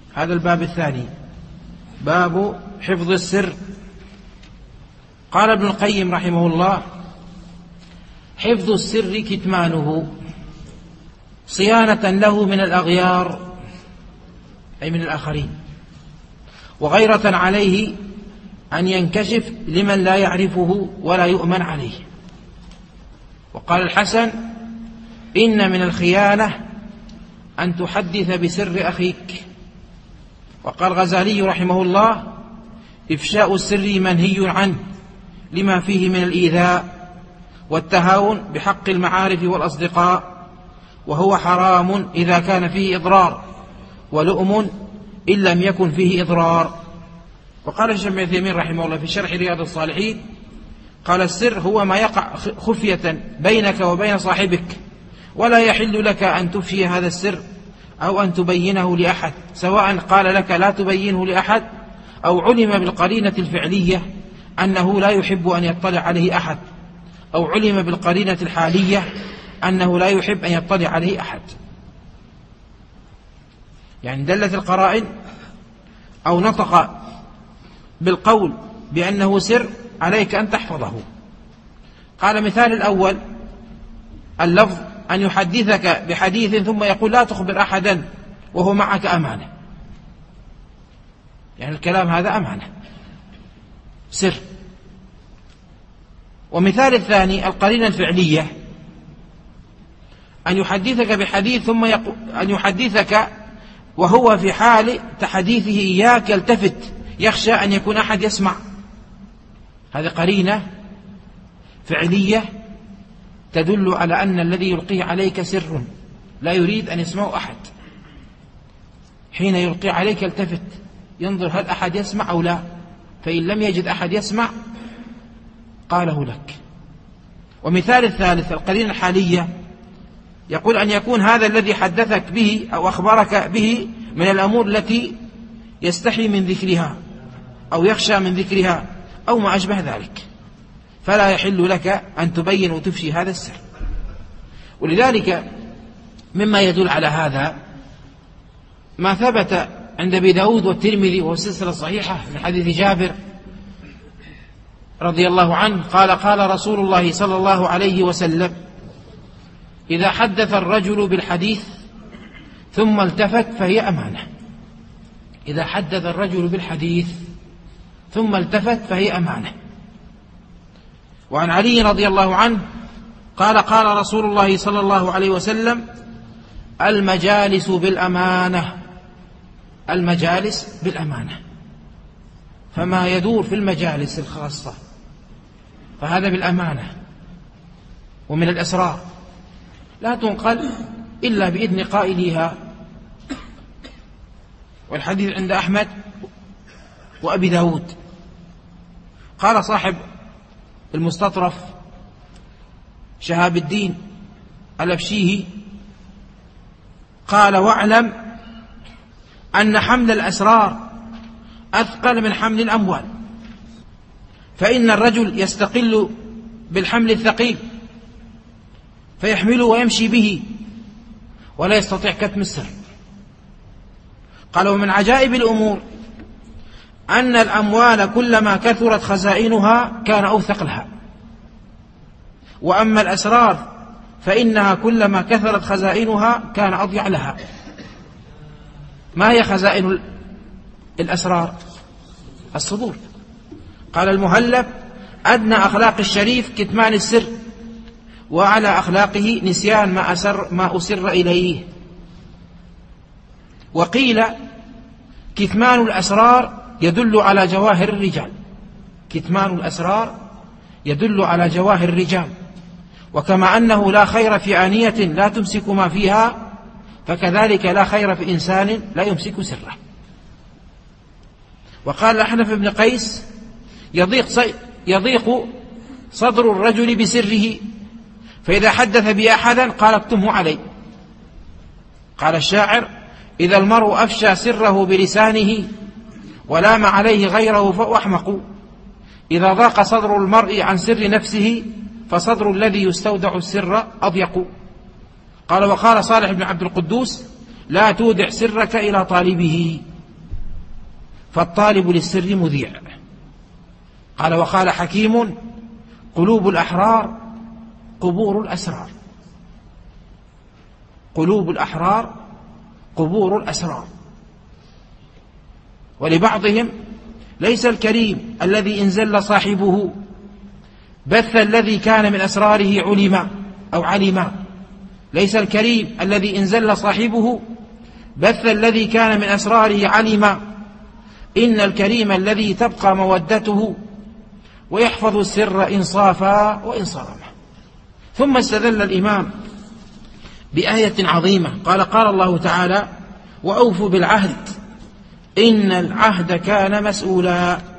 هذا الباب الثاني، باب حفظ السر. قال ابن القيم رحمه الله: حفظ السر كتمانه صيانة له من الأغيار، أي من الآخرين، وغيرة عليه أن ينكشف لمن لا يعرفه ولا يؤمن عليه. وقال الحسن: إن من الخيانة أن تحدث بسر أخيك. وقال الغزالي رحمه الله: إفشاء السر منهي عنه لما فيه من الإيذاء والتهاون بحق المعارف والأصدقاء، وهو حرام إذا كان فيه إضرار، ولؤم إن لم يكن فيه إضرار. وقال الشيخ ابن عثيمين رحمه الله في شرح رياض الصالحين: قال: السر هو ما يقع خفية بينك وبين صاحبك، ولا يحل لك أن تفشي هذا السر أو أن تبينه لأحد، سواء قال لك لا تبينه لأحد أو علم بالقرينة الفعلية أنه لا يحب أن يطلع عليه أحد، أو علم بالقرينة الحالية أنه لا يحب أن يطلع عليه أحد. يعني دلت القرائن أو نطق بالقول بأنه سر عليك أن تحفظه. قال: مثال الأول اللفظ أن يحدثك بحديث ثم يقول لا تخبر أحدا وهو معك أمانة، يعني الكلام هذا أمانة، سر. ومثال الثاني القرينة الفعلية، أن يحدثك بحديث ثم أن يحدثك وهو في حال تحديثه إياك يلتفت يخشى أن يكون أحد يسمع، هذه قرينة فعلية تدل على أن الذي يلقيه عليك سر لا يريد أن يسمعه أحد. حين يلقي عليك يلتفت ينظر هل أحد يسمع أو لا، فإن لم يجد أحد يسمع قاله لك. ومثال الثالث القرينة الحالية، يقول أن يكون هذا الذي حدثك به أو أخبرك به من الأمور التي يستحي من ذكرها أو يخشى من ذكرها أو ما أشبه ذلك، فلا يحل لك أن تبين وتفشي هذا السر. ولذلك مما يدل على هذا ما ثبت عند أبي داود والترمذي وهو السلسلة الصحيحة من حديث جابر رضي الله عنه قال: قال رسول الله صلى الله عليه وسلم: إذا حدث الرجل بالحديث ثم التفت فهي أمانة. إذا حدث الرجل بالحديث ثم التفت فهي أمانة. وعن علي رضي الله عنه قال: قال رسول الله صلى الله عليه وسلم: المجالس بالأمانة. المجالس بالأمانة، فما يدور في المجالس الخاصة فهذا بالأمانة ومن الأسرار، لا تنقل إلا بإذن قائلها. والحديث عند أحمد وأبي داود. قال صاحب المستطرف شهاب الدين الأبشيهي قال: واعلم أن حمل الأسرار أثقل من حمل الأموال، فإن الرجل يستقل بالحمل الثقيل فيحمله ويمشي به ولا يستطيع كتم السر. قال: ومن عجائب الأمور أن الأموال كلما كثرت خزائنها كان أوثق لها، وأما الأسرار فإنها كلما كثرت خزائنها كان أضيع لها. ما هي خزائن الأسرار؟ الصدور. قال المهلب: أدنى أخلاق الشريف كتمان السر، وعلى أخلاقه نسيان ما أسر إليه. وقيل: كتمان الأسرار يدل على جواهر الرجال. كتمان الأسرار يدل على جواهر الرجال، وكما أنه لا خير في آنية لا تمسك ما فيها، فكذلك لا خير في إنسان لا يمسك سره. وقال الأحنف بن قيس: يضيق صدر الرجل بسره، فإذا حدث بأحدا قال: اكتمه علي. قال الشاعر: إذا المرء أفشى سره بلسانه ولام عليه غيره فهو أحمق. إذا ضاق صدر المرء عن سر نفسه فصدر الذي يستودع السر أضيق. قال: وقال صالح بن عبد القدوس: لا تودع سرك إلى طالبه. فالطالب للسر مذيع. قال وقال حكيم قلوب الأحرار قبور الأسرار. قلوب الأحرار قبور الأسرار. ولبعضهم ليس الكريم الذي إن زل صاحبه بث الذي كان من أسراره علما. ليس الكريم الذي إن زل صاحبه بث الذي كان من أسراره علما. إن الكريم الذي تبقى مودته ويحفظ السر إن صافا وإن صرم. ثم استدل الإمام بآية عظيمة قال الله تعالى وأوفوا بالعهد إن العهد كان مسؤولا.